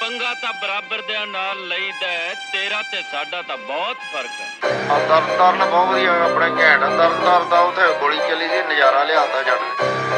ਪੰਗਾ ਤਾਂ ਬਰਾਬਰ ਦੇ ਨਾਲ ਲਈਦਾ ਤੇਰਾ ਤੇ ਸਾਡਾ ਤਾਂ ਬਹੁਤ ਫਰਕ ਹੈ। ਆ ਤਰਨਤਾਰਨ ਬਹੁਤ ਵਧੀਆ ਆਪਣੇ ਘੈਂਟ ਤਰਨਤਾਰਨ ਦਾ ਉੱਥੇ ਗੋਲੀ ਚੱਲੀ ਸੀ ਨਜ਼ਾਰਾ ਲਿਆਤਾ ਜੱਟ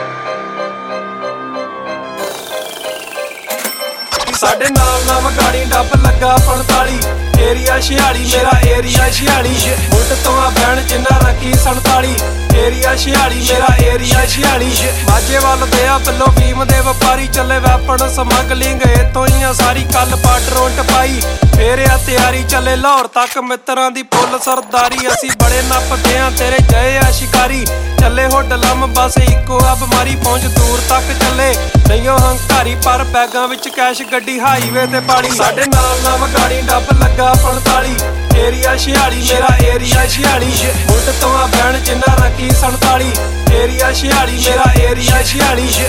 ਸਾਡੇ ਨਾਲ ਗਾੜੀ ਡੱਬ ਲੱਗਾ 45 ਏਰੀਆ 46 ਮੇਰਾ ਏਰੀਆ 46 ਮੁੱਢ ਤੋਂ ਆ ਬਹਿਣ ਜਿੰਨਾ ਰੱਖੀ 47 ਏਰੀਆ 46 ਮੇਰਾ ਏਰੀਆ 46 ਮਾਝੇ ਵੱਲ ਦੇ ਆ ਬਿੱਲੋ ਭੀਮ ਦੇ ਵਪਾਰੀ ਚੱਲੇ ਵੈਪਨ ਸਮਗਲਿੰਗ ਇਤੋਂ ਹੀ ਆ ਸਾਰੀ ਕੱਲ ਪਾਟਰੋਂ ਟਪਾਈ ਫੇਰ ਆ ਤਿਆਰੀ ਚੱਲੇ ਲਾਹੌਰ ਤੱਕ ਮਿੱਤਰਾਂ ਦੀ ਫੁੱਲ ਸਰਦਾਰੀ ਅਸੀਂ ਬੜੇ ਨੱਪਦੇ ਆ ਤੇਰੇ ਜਏ ਆ ਸ਼ਿਕਾਰੀ ਚੱਲੇ ਹੋ ਡਲਮ ਬਸ ਇੱਕੋ ਆ ਬਿਮਾਰੀ ਪਹੁੰਚ ਦੂਰ ਤੱਕ ਚੱਲੇ ਨਹੀਂਓ ਹੰਕਾਰੀ ਪਰ ਬੈਗਾਂ ਵਿੱਚ ਕੈਸ਼ ਗੱਡੀ ਹਾਈਵੇ ਤੇ ਪਾੜੀ ਸਾਡੇ ਨਾਲ ਗਾੜੀ ਡੱਬ ਲੱਗਾ 45 ਏਰੀਆ 46 ਮੇਰਾ ਏਰੀਆ 46 ਮੁੱਢ ਤੋਂ ਆ ਬਹਿਣ ਜਿੰਨਾ ਰੱਖੀ 47 ਏਰੀਆ 46 ਮੇਰਾ ਏਰੀਆ 46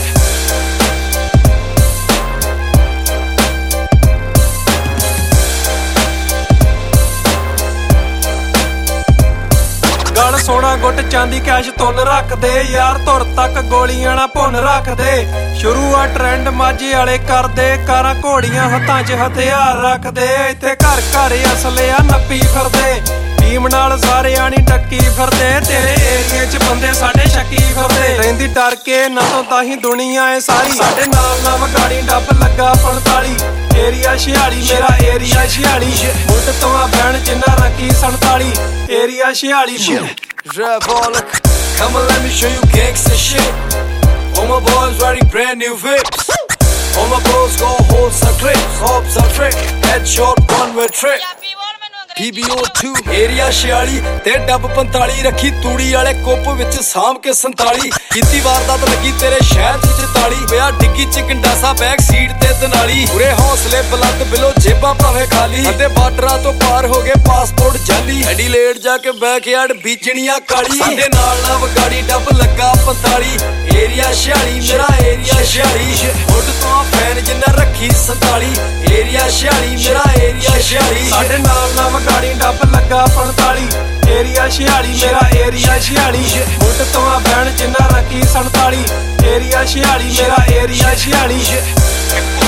ਗਲ ਸੋਨਾ ਗੁੱਟ ਚਾਂਦੀ ਕੈਸ਼ ਤੁੰਨ ਰੱਖਦੇ ਯਾਰ ਧੁਰ ਤੱਕ ਗੋਲੀਆਂ ਨਾ ਭੁੰਨ ਰੱਖਦੇ ਸ਼ੁਰੂ ਆ ਟ੍ਰੈਂਡ ਮਾਝੇ ਵਾਲੇ ਕਰਦੇ ਕਾਰਾਂ ਘੋੜੀਆਂ ਹੱਥਾਂ 'ਚ ਹਥਿਆਰ ਰੱਖਦੇ ਇੱਥੇ ਘਰ ਘਰ ਅਸਲੇ ਆ ਨੱਪੀ ਫਿਰਦੇ ਟੀਮ ਨਾਲ ਸਾਰੇ ਆਣੀ ਟੱਕੀ ਫਿਰਦੇ ਤੇਰੇ ਏਰੀਏ 'ਚ ਬੰਦੇ ਸਾਡੇ ਸ਼ੱਕੀ ਫਿਰਦੇ ਰਹਿੰਦੀ ਡਰ ਕੇ ਨਾ ਤੋਂ ਤਾਂ ਹੀ ਦੁਨੀਆ ਏ ਸਾਰੀ ਸਾਡੇ ਨਾਲ ਗਾੜੀ ਡੱਬ ਲੱਗਾ 45 ਏਰੀਆ 46 ਮੇਰਾ ਏਰੀਆ 46 ਮੁੱਢ ਤੋਂ ਆ ਬਹਿਣ ਜਿੰਨਾ ਰੱਖੀ 47 area 46 Rebolic, come on let me show you gangsta shit. All my boys riding brand new whips. All my bros gon' hold some clips, hope some trick. Headshot one way trick. PBO2 area 46 ਤੇ ਡੱਬ 45 ਰੱਖੀ ਤੂੜੀ ਵਾਲੇ ਕੁੱਪ ਵਿੱਚ ਸਾਂਭ ਕੇ 47 ਕੀਤੀ ਵਾਰਦਾਤ ਲੱਗੀ ਤੇਰੇ ਸ਼ਹਿਰ 'ਚ 44 ਪਿਆ ਡਿੱਗੀ 'ਚ ਗੰਡਾਸਾ ਬੈਕ ਸੀਟ ਤੇ ਦਨਾਲੀ ਪੂਰੇ ਹੌਸਲੇ ਬਲੰਦ ਬਿਲੋ ਜੇਬਾਂ ਭਾਵੇਂ ਖਾਲੀ ਅਤੇ ਬਾਰਡਰਾਂ ਤੋਂ ਪਾਰ ਹੋ ਗਏ ਪਾਸਪੋਰਟ ਜਾਲੀ ਐਡੀਲੇਡ ਜਾ ਕੇ ਬੈਕਯਾਰਡ ਬੀਜਣੀਆਂ ਕਾਲੀ ਸਾਡੇ ਨਾਲ ਵਗਾੜੀ ਡੱਬ ਲੱਗਾ 45 ਏਰੀਆ 46 ਮੇਰਾ ਏਰੀਆ 46 ਮੁੱਢ ਤੋਂ ਫੈਨ ਜਿੰਨਾ ਰੱਖੀ 47 ਏਰੀਆ 46 ਮੇਰਾ ਏਰੀਆ 46 ਸਾਡੇ ਨਾਲ ਗਾੜੀ ਡੱਬ ਲੱਗਾ 45 ਏਰੀਆ 46 ਮੇਰਾ ਏਰੀਆ 46 ਮੁੱਢ ਤੋਂ ਆ ਬਹਿਣ ਜਿੰਨਾ ਰੱਖੀ 47 ਏਰੀਆ 46 ਮੇਰਾ ਏਰੀਆ 46